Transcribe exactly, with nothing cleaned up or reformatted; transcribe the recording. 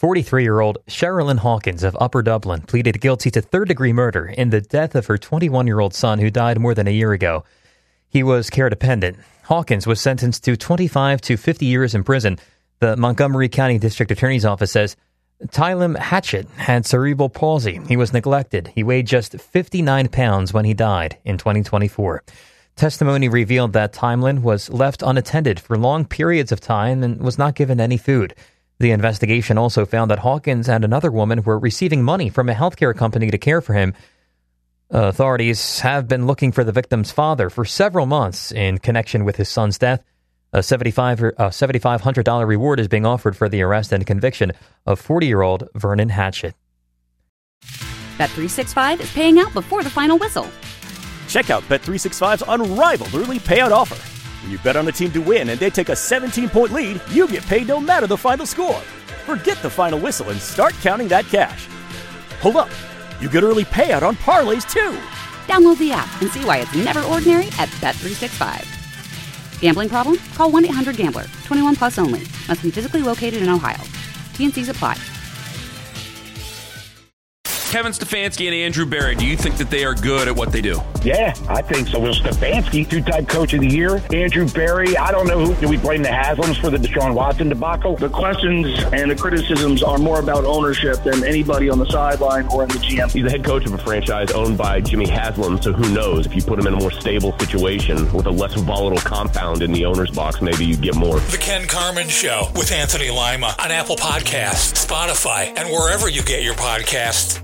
forty-three-year-old Sherilyn Hawkins of Upper Dublin pleaded guilty to third-degree murder in the death of her twenty-one-year-old son who died more than a year ago. He was care dependent. Hawkins was sentenced to twenty-five to fifty years in prison. The Montgomery County District Attorney's Office says Tylam Hatchett had cerebral palsy. He was neglected. He weighed just fifty-nine pounds when he died in twenty twenty-four. Testimony revealed that Tylam was left unattended for long periods of time and was not given any food. The investigation also found that Hawkins and another woman were receiving money from a healthcare company to care for him. Authorities have been looking for the victim's father for several months in connection with his son's death. A seventy-five hundred dollars reward is being offered for the arrest and conviction of forty-year-old Vernon Hatchett. Bet three sixty-five is paying out before the final whistle. Check out Bet three sixty-five's unrivaled early payout offer. When you bet on a team to win and they take a seventeen-point lead, you get paid no matter the final score. Forget the final whistle and start counting that cash. Hold up. You get early payout on parlays, too. Download the app and see why it's never ordinary at Bet three sixty-five. Gambling problem? Call one eight hundred gambler. twenty-one plus only. Must be physically located in Ohio. T N Cs apply. Kevin Stefanski and Andrew Berry, do you think that they are good at what they do? Yeah, I think so. Will Stefanski, two-time coach of the year. Andrew Berry, I don't know who. Do we blame the Haslams for the Deshaun Watson debacle? The questions and the criticisms are more about ownership than anybody on the sideline or in the G M. He's the head coach of a franchise owned by Jimmy Haslam, so who knows? If you put him in a more stable situation with a less volatile compound in the owner's box, maybe you'd get more. The Ken Carman Show with Anthony Lima on Apple Podcasts, Spotify, and wherever you get your podcasts.